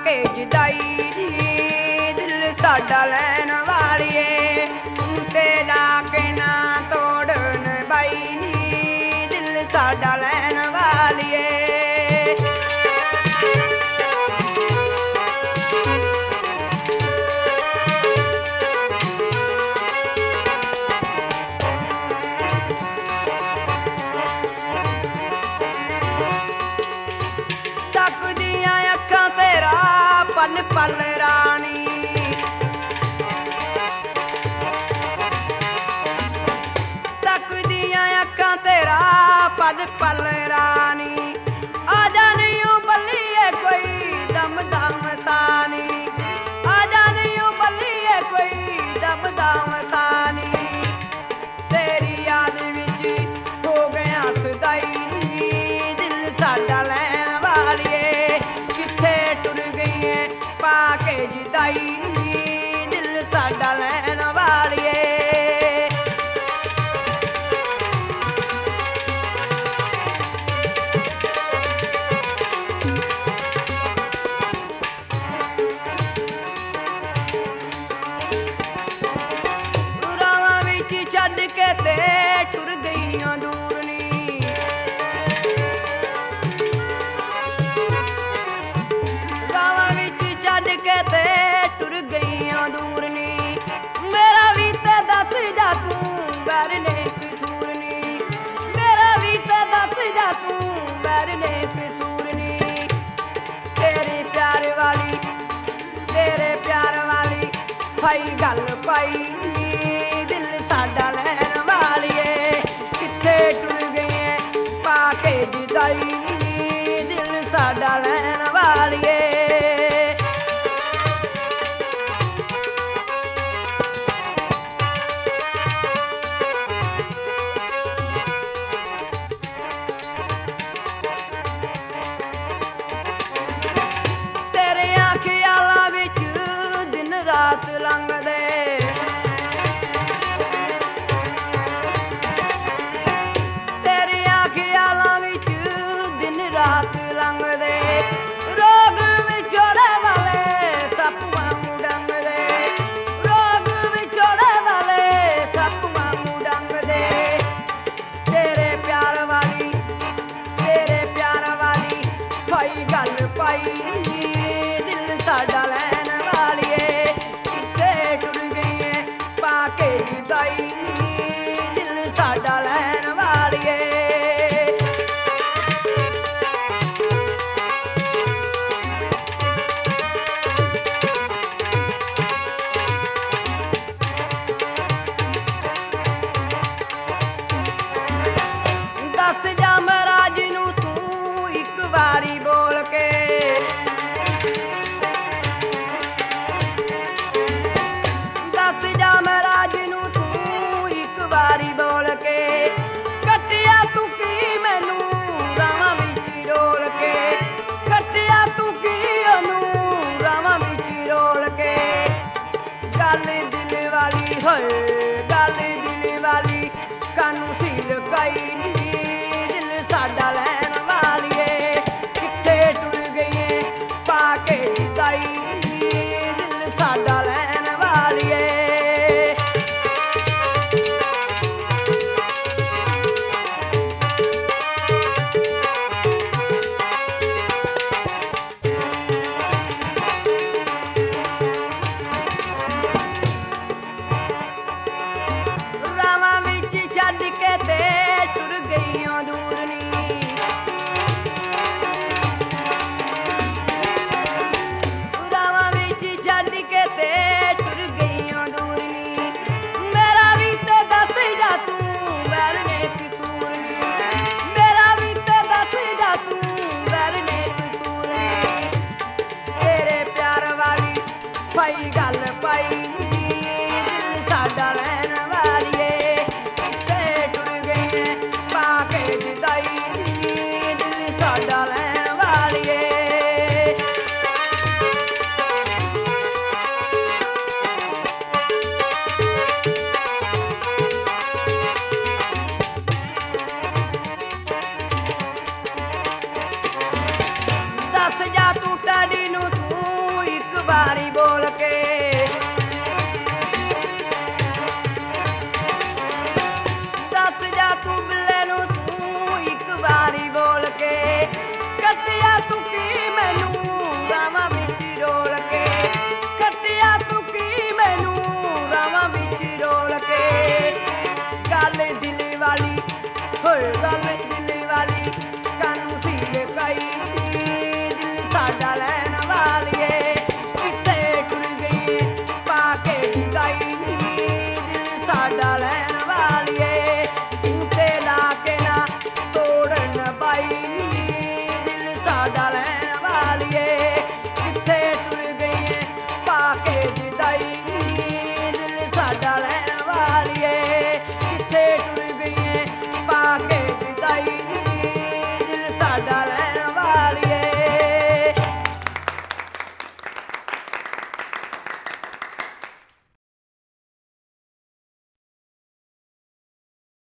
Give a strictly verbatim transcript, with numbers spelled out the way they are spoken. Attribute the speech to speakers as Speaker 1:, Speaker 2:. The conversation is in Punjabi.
Speaker 1: ਕੇ ਜੁਦਾਈ ਨੀ ਦਿਲ ਸਾਡਾ ਲੈਣ ਵਾਲੀਏ ਤੇਰਾ ਕਹਿਣਾ ਤੋੜਨ ਬਾਈ ਨੀ ਦਿਲ ਸਾਡਾ ਲੈਣ ਵਾਲੀਏ ਤੱਕਦੀਆਂ ਅੱਖਾਂ ਤੇਰਾ ਪਲ ਪਲ ਰਾਣੀ ਤੱਕਦੀਆਂ ਅੱਖਾਂ ਤੇਰਾ ਪਲ ਪਲ ਰਾਣੀ ਆ ਜਾਣੀ ਓ ਬੱਲੀਏ ਕੋਈ ਦਮ ਦਮ ਸਾਨੀ ਆ ਜਾਣੀ ਓ ਬੱਲੀਏ ਕੋਈ ਦਮ ਦਮ ਸਾਨੀ ਤੇਰੀ ਯਾਦ ਵਿੱਚ ਹੋ ਗਿਆ ਸਦਾਈ ਨੀ ਦਿਲ ਸਾਡਾ ਲੈਣ ਵਾਲੀਏ ਕਿੱਥੇ ਟੁਰ ਗਈਏ ਪਾ ਕੇ ਜੁਦਾਈ ਨੀ ਦਿਲ ਸਾਡਾ ਲੈਣ ਵਾਲੀਏ ਰਾਵਾਂ ਵਿੱਚ ਛੱਡ ਕੇ ਤੇ ਟੁਰ ਗਈਆਂ ਦੂਰ ਨੀ ਰਾਵਾਂ ਵਿੱਚ ਛੱਡ ਕੇ ਤੇ ਟੁਰ ਗਈਆਂ ਦੂਰ ਨੀ ਮੇਰਾ ਵੀ ਤੇ ਦੱਸ ਜਾ ਤੂੰ ਬੈਰ ਨੇ ਕਸੂਰ ਨੀ ਮੇਰਾ ਵੀ ਤੇ ਦੱਸ ਜਾ ਤੂੰ ਬੈਰ ਨੇ ਕਸੂਰ ਨੀ ਤੇਰੇ ਪਿਆਰ ਵਾਲੀ ਤੇਰੇ ਪਿਆਰ ਵਾਲੀ ਭਾਈ ਗੱਲ ਪਾਈ ਨੀ ਦਿਲ ਸਾਡਾ ਲੈਣ ਵਾਲੀਏ ਕਿੱਥੇ ਟੁਰ ਗਈਏ ਪਾ ਕੇ ਜੁਦਾਈ ਨੀ ਦਿਲ ਸਾਡਾ ਲੈਣ ਵਾਲੀਏ ਤੇਰਿਆਂ ਖਿਆਲਾਂ ਵਿੱਚ ਦਿਨ ਰਾਤ ਲੰਘਦੇ ਤੇਰਿਆਂ ਖਿਆਲਾਂ ਵਿੱਚ ਦਿਨ ਰਾਤ ਲੰਘਦੇ ਰੋਗ ਵਿਛੋੜੇ ਵਾਲੇ ਸੱਪ ਵਾਂਗੂ ਡੰਗਦੇ ਰੋਗ ਵਿਛੋੜੇ ਵਾਲੇ ਸੱਪ ਵਾਂਗੂ ਡੰਗਦੇ ਤੇਰੇ ਪਿਆਰ ਵਾਲੀ ਤੇਰੇ ਪਿਆਰ ਵਾਲੀ ਭਾਈ ਗੱਲ ਪਾਈ ਨੀ ਦਿਲ ਸਾਡਾ ਲੈਣ ਵਾਲੀਏ ਕਿੱਥੇ ਟੁਰ ਗਈਏ ਪਾ ਕੇ ਜੁਦਾਈ ਨੀ ਦਿਲ ਸਾਡਾ ਲੈਣ ਵਾਲੀਏ ਦੱਸ ਜਾ ਮਹਾਰਾਜ ਨੂੰ ਤੂੰ ਇੱਕ ਵਾਰੀ ਬੋਲ ਕੇ ਦੱਸ ਜਾ ਮਹਾਰਾਜ ਨੂੰ ਤੂੰ ਇੱਕ ਵਾਰੀ ਬੋਲ ਕੇ ਕੱਟਿਆ ਤੂੰ ਕੀ ਮੈਨੂੰ ਰਾਵਾਂ ਵਿੱਚ ਰੋਲ ਕੇ ਕੱਟਿਆ ਤੂੰ ਕੀ ਉਹਨੂੰ ਰਾਵਾਂ ਵਿੱਚ ਰੋਲ ਕੇ ਗੱਲ ਦਿਲ ਵਾਲੀ ਹੋਏ ਗੱਲ ਦਿਲ ਵਾਲੀ ਕਾਨੂੰ ਸੀ ਲੁਕਾਈ ਨੀ ਦਿਲ ਸਾਡਾ ਲੈਣ ਵਾਲੀਏ ਕਿੱਥੇ ਟੁਰ ਗਈਏ ਪਾ ਕੇ ਜੁਦਾਈ ਨੀ ਦਿਲ ਸਾਡਾ ਲੈਣ ਵਾਲੀਏ ਰਾਵਾਂ ਵਿੱਚ ਛੱਡ ਕੇ ਤੇ ਟੁਰ ਗਈਆਂ ਦੂਰ ਨੀ ਰਾਵਾਂ ਵਿੱਚ ਛੱਡ ਕੇ ਤੇ ਟੁਰ ਗਈਆਂ ਦੂਰ ਨੀ ਮੇਰਾ ਵੀ ਤੇ ਦੱਸ ਜਾ ਤੂੰ ਵੈਰ ਨੇ ਕਸੂਰ ਨੀ ਮੇਰਾ ਵੀ ਤੇ ਦੱਸ ਜਾ ਤੂੰ ਵੈਰ ਨੇ ਕਸੂਰ ਨੀ ਤੇਰੇ ਪਿਆਰ ਵਾਲੀ ਭਾਈ ਗੱਲ ਪਾਈ ਨੀ ਦਿਲ ਸਾਡਾ ਲੈਣ ਵਾਲੀਏ ਕਿੱਥੇ ਟੁਰ ਗਈਏ ਪਾ ਕੇ ਜੁਦਾਈ ਨੀ ਦਿਲ ਸਾਡਾ ਲੈਣ ਵਾਲੀਏ ਦੱਸ ਜਾ ਤੂੰ ਟਾਡੀ ਨੂੰ ਤੂੰ ਵਾਰੀ ਬੋਲ ਕੇ।